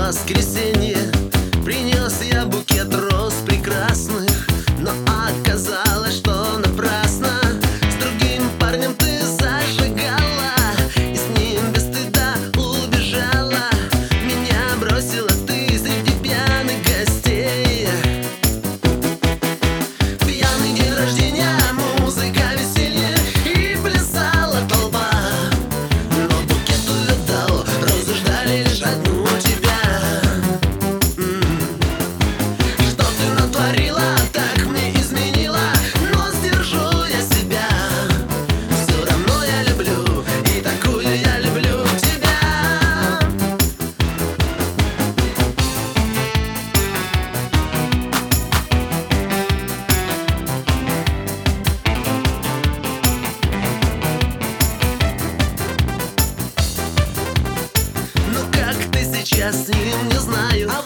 воскресенье принес я букет роз прекрасных, но оказалось, что напрасно. С другим парнем ты зажигала и с ним без стыда убежала. Меня бросила ты среди пьяных гостей. Пьяный день рождения, музыка, веселье и плясала толпа. Но букет увидал, розы ждали лишь одну тебя. Что ты натворила, так мне изменила, но сдержу я себя. Все равно я люблю, и такую я люблю тебя. Ну как ты сейчас с ним, не знаю.